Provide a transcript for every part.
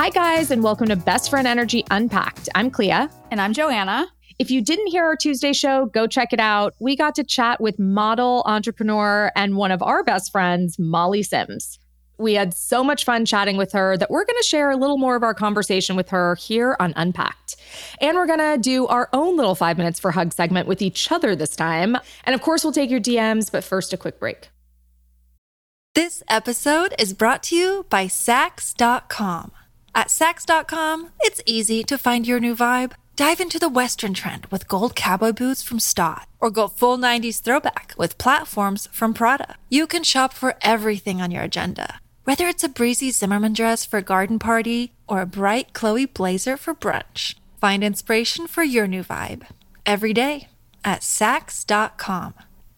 Hi, guys, and welcome to Best Friend Energy Unpacked. I'm Clea. And I'm Joanna. If you didn't hear our Tuesday show, go check it out. We got to chat with model, entrepreneur, and one of our best friends, Molly Sims. We had so much fun chatting with her that we're going to share a little more of our conversation with her here on Unpacked. And we're going to do our own little 5 minutes for hug segment with each other this time. And of course, we'll take your DMs, but first, a quick break. This episode is brought to you by Saks.com. At Saks.com, it's easy to find your new vibe. Dive into the Western trend with gold cowboy boots from Staud, or go full 90s throwback with platforms from Prada. You can shop for everything on your agenda, whether it's a breezy Zimmermann dress for a garden party or a bright Chloe blazer for brunch. Find inspiration for your new vibe every day at Saks.com.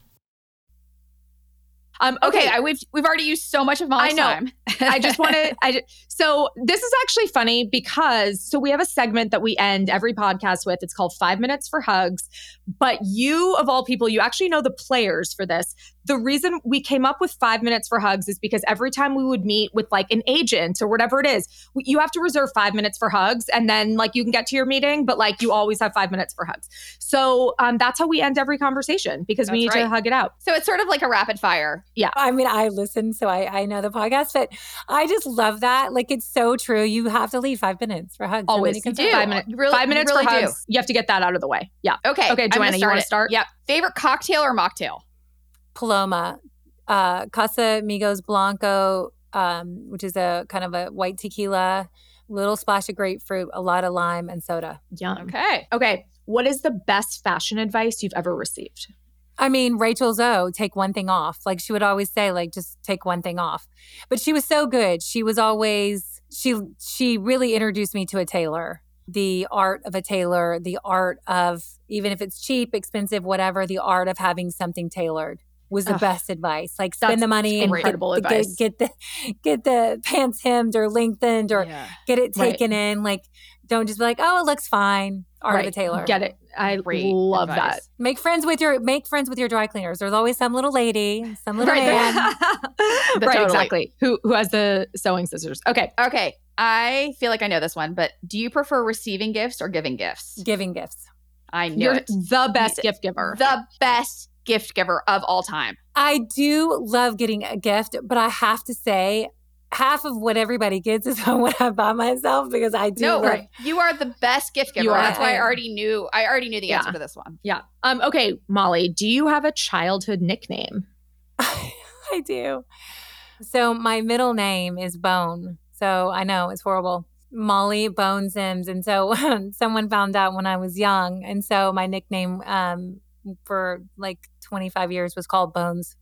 Okay, we've already used so much of Molly's time. I just want to. So this is actually funny because we have a segment that we end every podcast with. It's called 5 Minutes for Hugs. But you, of all people, you actually know the players for this. The reason we came up with 5 Minutes for Hugs is because every time we would meet with like an agent or whatever it is, you have to reserve 5 minutes for hugs, and then like you can get to your meeting, but like you always have 5 minutes for hugs. So that's how we end every conversation because we need to hug it out. So it's sort of like a rapid fire. Yeah. I mean, I listen, so I know the podcast, but I just love that. Like, it's so true. You have to leave 5 minutes for hugs. Always. You do. 5 minutes. You really, 5 minutes you really for hugs. You have to get that out of the way. Yeah. Okay, Joanna, you want to start? Yep. Favorite cocktail or mocktail? Paloma, Casamigos Blanco, which is a kind of a white tequila, little splash of grapefruit, a lot of lime and soda. Yum. Okay. What is the best fashion advice you've ever received? I mean, Rachel Zoe, take one thing off. Like, she would always say, like, just take one thing off. But she was so good. She was always, she really introduced me to a tailor. The art of a tailor, the art of, even if it's cheap, expensive, whatever, the art of having something tailored was the best advice. Like, spend the money and advice. Get the pants hemmed or lengthened or get it taken in. Like, don't just be like, oh, it looks fine. Art of a tailor. Get it. I love that. Make friends with your dry cleaners. There's always some little lady, some little man. Right, exactly. Who has the sewing scissors. Okay. I feel like I know this one, but do you prefer receiving gifts or giving gifts? Giving gifts. I knew You're it. the best gift giver. The best gift giver of all time. I do love getting a gift, but I have to say, half of what everybody gets is what I buy myself because I do. You are the best gift giver. That's why I already knew the answer to this one. Yeah. Okay, Molly, do you have a childhood nickname? I do. So my middle name is Bone. So I know it's horrible. Molly Bone Sims. And so someone found out when I was young. And so my nickname for like 25 years was called Bonesy.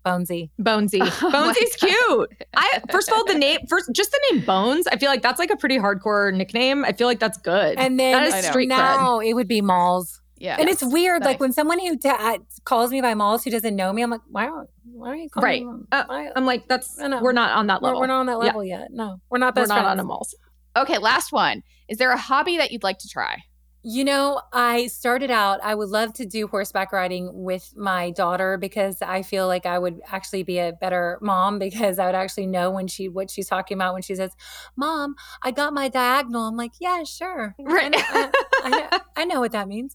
Bonesy's cute. First of all, just the name Bones, I feel like that's like a pretty hardcore nickname. I feel like that's good. And then that is street now cred. It would be Malls. Yeah. And it's weird. Nice. Like when someone who calls me by Malls who doesn't know me, I'm like, why are you calling me? I'm like, we're not on that level. We're not on that level yet. No, we're not best friends. We're not on a Malls. Okay, last one. Is there a hobby that you'd like to try? You know, I started out, I would love to do horseback riding with my daughter because I feel like I would actually be a better mom because I would actually know what she's talking about when she says, Mom, I got my diagonal. I'm like, yeah, sure. Right. I know what that means.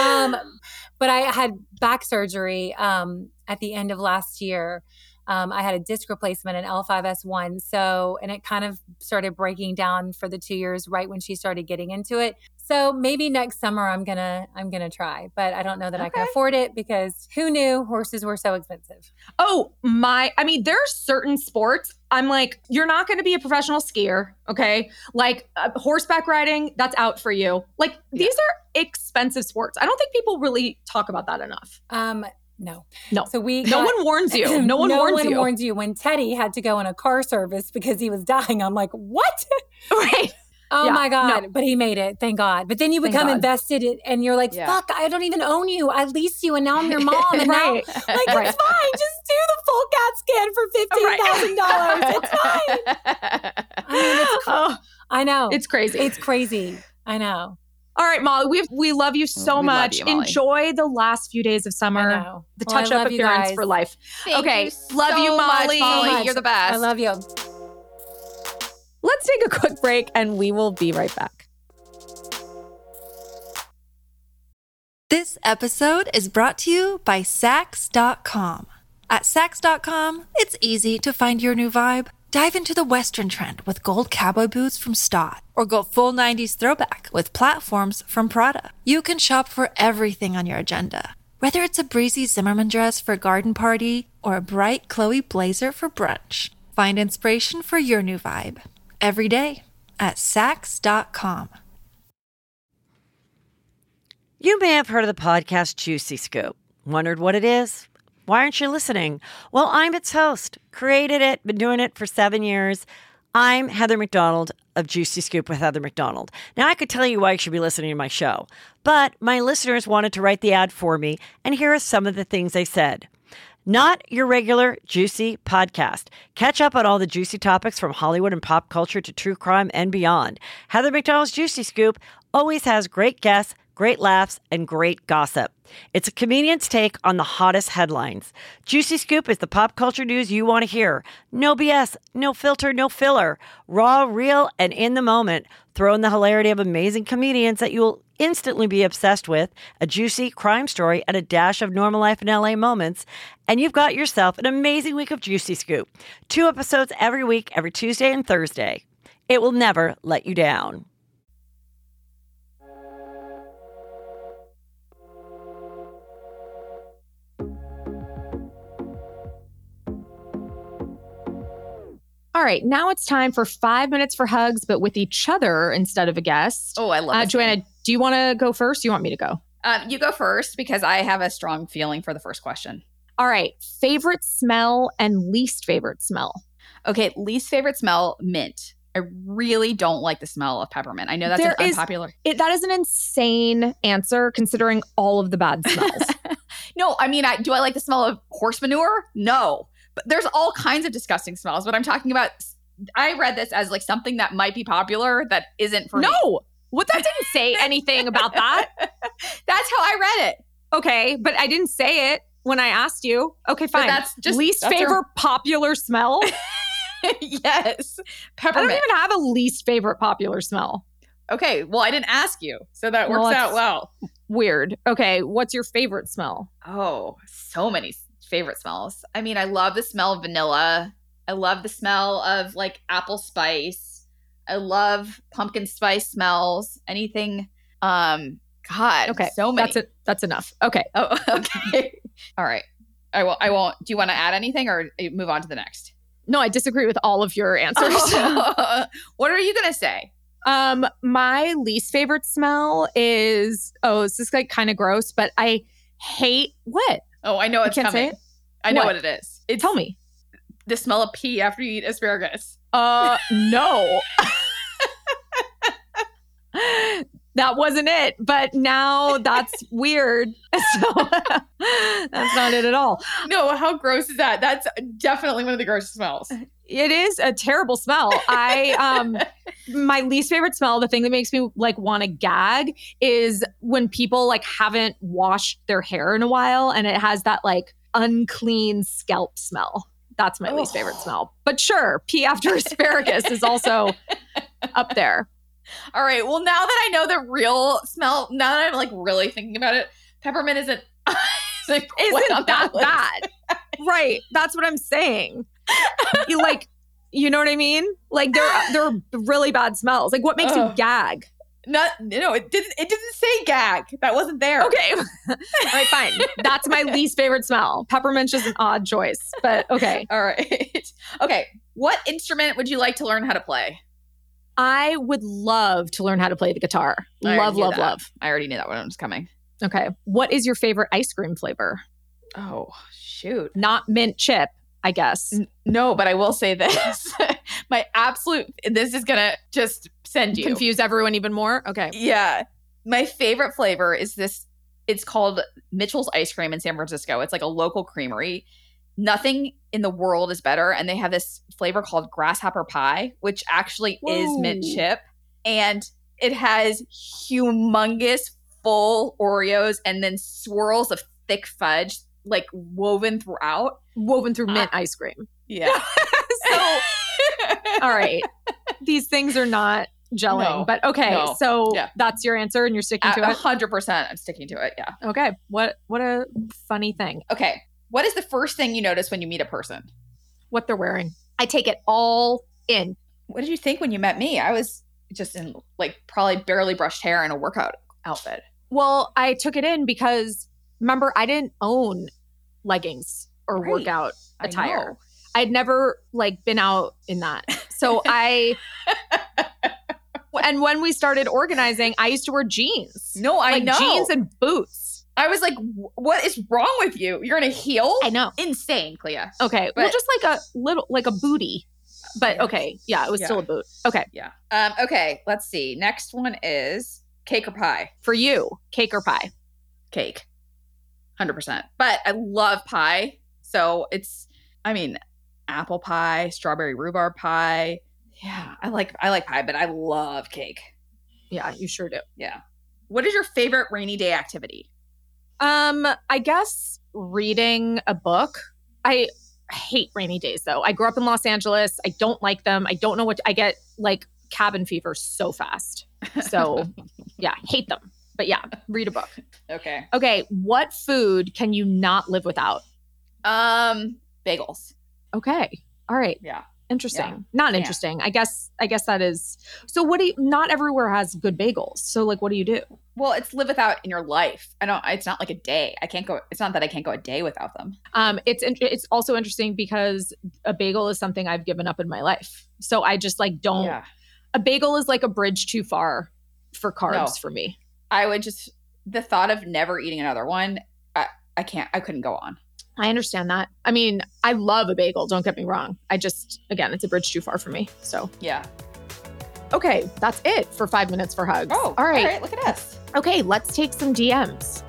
But I had back surgery at the end of last year. I had a disc replacement, an L5S1. And it kind of started breaking down for the 2 years right when she started getting into it. So maybe next summer I'm gonna try, but I don't know that I can afford it because who knew horses were so expensive? There are certain sports. I'm like, you're not going to be a professional skier, okay? Like horseback riding, that's out for you. Like these are expensive sports. I don't think people really talk about that enough. No. So no one warns you. No one warns you. When Teddy had to go in a car service because he was dying, I'm like, what? Right. Oh my God. No. But he made it. Thank God. But then you become invested and you're like, fuck, I don't even own you. I leased you and now I'm your mom. And now, it's fine. Just do the full CAT scan for $15,000. It's fine. I know. It's crazy. It's crazy. I know. All right, Molly, we love you so much. Love you, Enjoy the last few days of summer. The touch-up appearance for life. Thank you so Molly. much, Molly. You're the best. I love you. Let's let's take a quick break and we will be right back. This episode is brought to you by Sax.com. At Sax.com, it's easy to find your new vibe. Dive into the Western trend with gold cowboy boots from Stott, or go full 90s throwback with platforms from Prada. You can shop for everything on your agenda, whether it's a breezy Zimmermann dress for a garden party or a bright Chloe blazer for brunch. Find inspiration for your new vibe every day at Sax.com. You may have heard of the podcast Juicy Scoop. Wondered what it is? Why aren't you listening? Well, I'm its host, created it, been doing it for 7 years. I'm Heather McDonald of Juicy Scoop with Heather McDonald. Now, I could tell you why you should be listening to my show, but my listeners wanted to write the ad for me, and here are some of the things they said. Not your regular juicy podcast. Catch up on all the juicy topics from Hollywood and pop culture to true crime and beyond. Heather McDonald's Juicy Scoop always has great guests, great laughs, and great gossip. It's a comedian's take on the hottest headlines. Juicy Scoop is the pop culture news you want to hear. No BS, no filter, no filler. Raw, real, and in the moment. Throw in the hilarity of amazing comedians that you'll instantly be obsessed with, a juicy crime story, and a dash of normal life in LA moments, and you've got yourself an amazing week of Juicy Scoop. 2 episodes every week, every Tuesday and Thursday. It will never let you down. All right, now it's time for 5 minutes for hugs, but with each other instead of a guest. Oh, I love it. Joanna, do you want to go first? Or do you want me to go? You go first because I have a strong feeling for the first question. All right, favorite smell and least favorite smell. Okay, least favorite smell, mint. I really don't like the smell of peppermint. I know that's unpopular. That is an insane answer considering all of the bad smells. No, I mean, do I like the smell of horse manure? No. But there's all kinds of disgusting smells. But I'm talking about, I read this as like something that might be popular that isn't for me. No, that didn't say anything about that. That's how I read it. Okay, but I didn't say it when I asked you. Okay, fine. But that's just least favorite popular smell. Yes, I peppermint. don't even have a least favorite popular smell. Okay, well, I didn't ask you, so that works out well. Weird. Okay, what's your favorite smell? Oh, so many favorite smells. I mean, I love the smell of vanilla. I love the smell of like apple spice. I love pumpkin spice smells. Anything. God. Okay. So many. That's enough. Okay. Oh, okay. All right. I won't. Do you want to add anything or move on to the next? No, I disagree with all of your answers. What are you going to say? My least favorite smell is, this is like kind of gross, but I hate what? Oh, I know it's can't coming. say it? I know What? what it is. Tell me. The smell of pee after you eat asparagus. No. That wasn't it, but now that's weird. So that's not it at all. No, how gross is that? That's definitely one of the grossest smells. It is a terrible smell. My least favorite smell, the thing that makes me like want to gag, is when people like haven't washed their hair in a while and it has that like unclean scalp smell. That's my least favorite smell. But sure, pee after asparagus is also up there. All right. Well, now that I know the real smell, now that I'm like really thinking about it, peppermint isn't Isn't that bad? Right. That's what I'm saying. You know what I mean? Like there are really bad smells. Like what makes you gag? No, it didn't say gag. That wasn't there. Okay. All right, fine. That's my least favorite smell. Peppermint's just an odd choice, but okay. All right. Okay. What instrument would you like to learn how to play? I would love to learn how to play the guitar. Love. I already knew that one was coming. Okay. What is your favorite ice cream flavor? Oh, shoot. Not mint chip, I guess. No, but I will say this. This is going to just send you. Confuse everyone even more? Okay. Yeah. My favorite flavor is this. It's called Mitchell's Ice Cream in San Francisco. It's like a local creamery. Nothing in the world is better. And they have this flavor called grasshopper pie, which actually is mint chip. And it has humongous full Oreos and then swirls of thick fudge like woven through mint ice cream. Yeah. So, all right. these things are not gelling. No. But okay, No. so Yeah. that's your answer and you're sticking to it? 100%. I'm sticking to it. Yeah. Okay. What a funny thing. Okay. What is the first thing you notice when you meet a person? What they're wearing. I take it all in. What did you think when you met me? I was just in like probably barely brushed hair and a workout outfit. Well, I took it in because remember, I didn't own leggings or Right. workout I attire. know. I'd never like been out in that. So and when we started organizing, I used to wear jeans. No, I like know. jeans and boots. I was like, what is wrong with you? You're in a heel? I know. Insane, Clea. Okay. Well, But- just like a little, like a booty. But okay. Yeah, it was still a boot. Okay. Yeah. Okay, let's see. Next one is cake or pie? For you, cake or pie? Cake. 100%. But I love pie. So it's, I mean, apple pie, strawberry rhubarb pie. Yeah, I like pie, but I love cake. Yeah, you sure do. Yeah. What is your favorite rainy day activity? I guess reading a book. I hate rainy days though. I grew up in Los Angeles. I don't like them. I don't know I get like cabin fever so fast. So yeah, hate them. But yeah, read a book. Okay. Okay, what food can you not live without? Bagels. Okay. All right. Yeah. Interesting. Yeah. Not Yeah. interesting. I guess that is. So what do you, not everywhere has good bagels. So like what do you do? Well, it's live without in your life. It's not like a day. It's not that I can't go a day without them. It's also interesting because a bagel is something I've given up in my life. So I just like don't. Yeah. A bagel is like a bridge too far for carbs No. for me. I would just, the thought of never eating another one, I couldn't go on. I understand that. I mean, I love a bagel. Don't get me wrong. Again, it's a bridge too far for me. So, Yeah. okay, that's it for 5 minutes for hugs. Oh, all right. Look at us. Okay, let's take some DMs.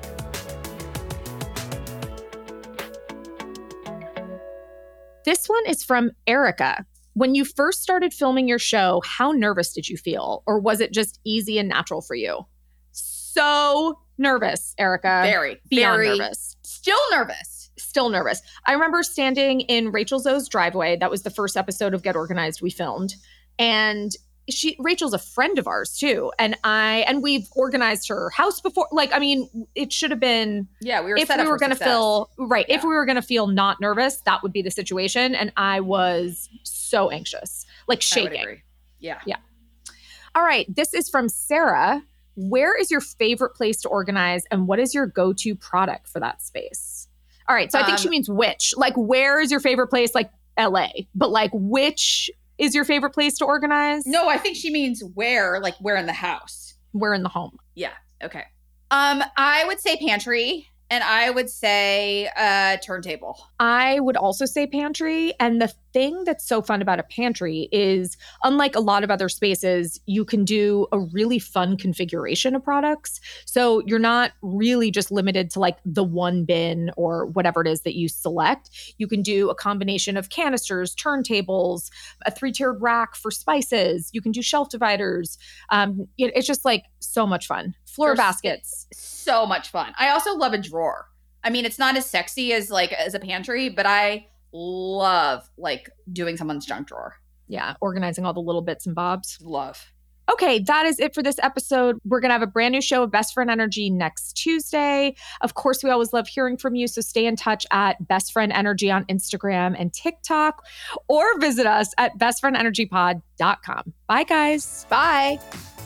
This one is from Erica. When you first started filming your show, how nervous did you feel? Or was it just easy and natural for you? So nervous, Erica. Very, Beyond very nervous. Still nervous. Still nervous. I remember standing in Rachel Zoe's driveway. That was the first episode of Get Organized we filmed. And Rachel's a friend of ours too. And we've organized her house before. Like, I mean, it should have been, Yeah, we were if set we up were for going to success. feel, right. Yeah. If we were going to feel not nervous, that would be the situation. And I was so anxious, like I would shaking. agree. Yeah. All right. This is from Sarah. Where is your favorite place to organize and what is your go-to product for that space? All right. So I think she means which. Like, where is your favorite place? Like LA. But like, which is your favorite place to organize? No, I think she means where in the house. Where in the home? Yeah. Okay. I would say pantry and I would say turntable. I would also say pantry. And the thing that's so fun about a pantry is, unlike a lot of other spaces, you can do a really fun configuration of products. So you're not really just limited to like the one bin or whatever it is that you select. You can do a combination of canisters, turntables, a 3-tiered rack for spices. You can do shelf dividers. It's just like so much fun. Floor baskets. So much fun. I also love a drawer. I mean, it's not as sexy as a pantry, but I love like doing someone's junk drawer. Yeah, organizing all the little bits and bobs. Love. Okay, that is it for this episode. We're going to have a brand new show of Best Friend Energy next Tuesday. Of course, we always love hearing from you, so stay in touch at Best Friend Energy on Instagram and TikTok, or visit us at bestfriendenergypod.com. Bye, guys. Bye.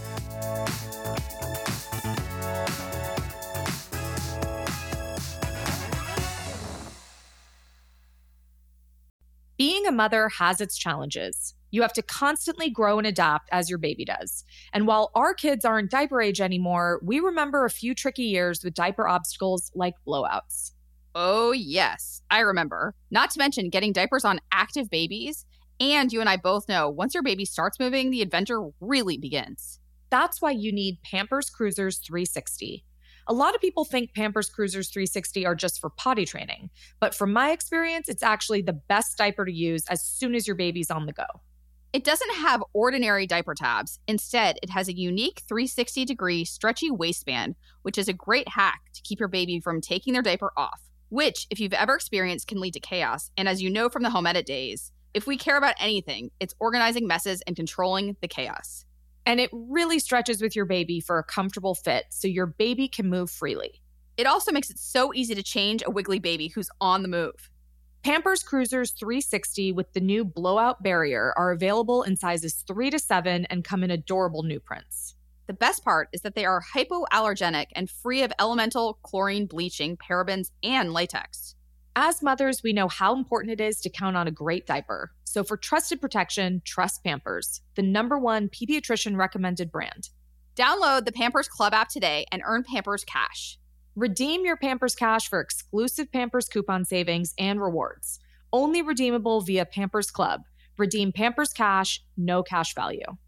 Being a mother has its challenges. You have to constantly grow and adapt as your baby does. And while our kids aren't diaper age anymore, we remember a few tricky years with diaper obstacles like blowouts. Oh, yes, I remember. Not to mention getting diapers on active babies. And you and I both know once your baby starts moving, the adventure really begins. That's why you need Pampers Cruisers 360. A lot of people think Pampers Cruisers 360 are just for potty training, but from my experience, it's actually the best diaper to use as soon as your baby's on the go. It doesn't have ordinary diaper tabs. Instead, it has a unique 360-degree stretchy waistband, which is a great hack to keep your baby from taking their diaper off, which, if you've ever experienced, can lead to chaos. And as you know from the home edit days, If we care about anything, it's organizing messes and controlling the chaos. And it really stretches with your baby for a comfortable fit so your baby can move freely. It also makes it so easy to change a wiggly baby who's on the move. Pampers Cruisers 360 with the new blowout barrier are available in sizes 3 to 7 and come in adorable new prints. The best part is that they are hypoallergenic and free of elemental, chlorine, bleaching, parabens, and latex. As mothers, we know how important it is to count on a great diaper. So for trusted protection, trust Pampers, the #1 pediatrician recommended brand. Download the Pampers Club app today and earn Pampers Cash. Redeem your Pampers Cash for exclusive Pampers coupon savings and rewards. Only redeemable via Pampers Club. Redeem Pampers Cash, no cash value.